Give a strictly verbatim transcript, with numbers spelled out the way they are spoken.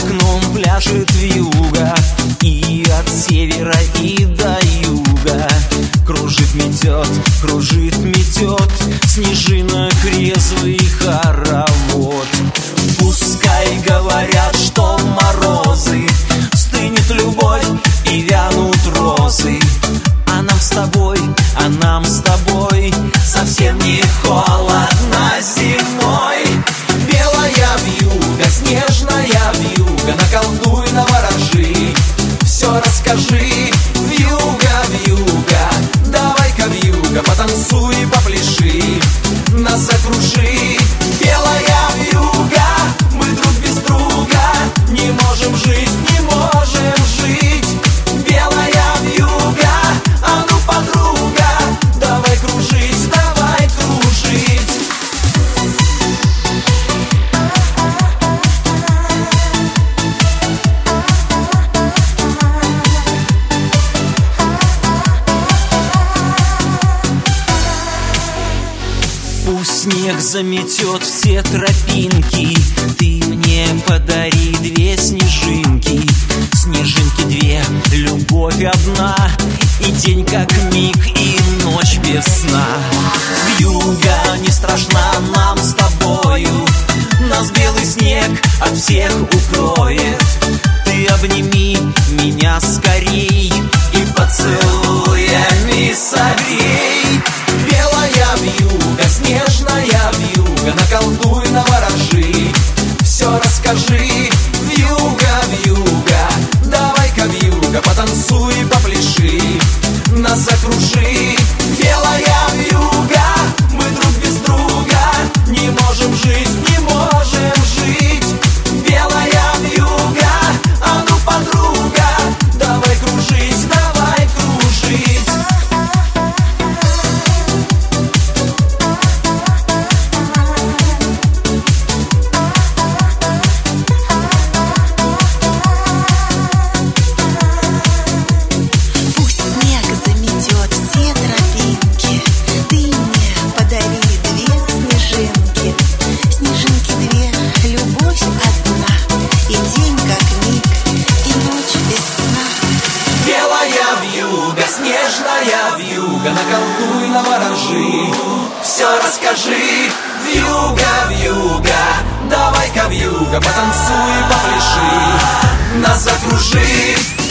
окном пляшет вьюга, и от севера и до юга кружит, метет, кружит, метет снежинок резвый хоровод. Пускай говорят, что морозы, стынет любовь и вянут розы, а нам с тобой, а нам с тобой совсем не холодно зимой. Белая вьюга, снежная вьюга, наколдуй, наворожи, все расскажи. Вьюга, вьюга, давай-ка вьюга, потанцуй, попляши, нас закружи. Белая вьюга, мы друг без друга не можем жить, не можем жить. Белая вьюга, а ну, подруга, давай кружить, давай кружить. Пусть снег заметет все тропинки, ты мне подари две снежинки. Снежинки две, любовь одна, и день как миг, и ночь без сна. Вьюга не страшна нам с тобою, нас белый снег от всех укроет. Ты обними меня скорей и поцелуями согрей. Белая вьюга, снежная вьюга, наколдуй, наворожи, все расскажи. Вьюга, вьюга, давай-ка вьюга, потанцуй, попляши, нас закружи. Белая вьюга, мы друг без друга не можем жить, не можем жить. Белая вьюга, а ну, подруга, давай кружить, давай кружить. Снежная вьюга, наколдуй, наворожи, все расскажи. Вьюга, вьюга, давай-ка вьюга, потанцуй, попляши, нас закружи.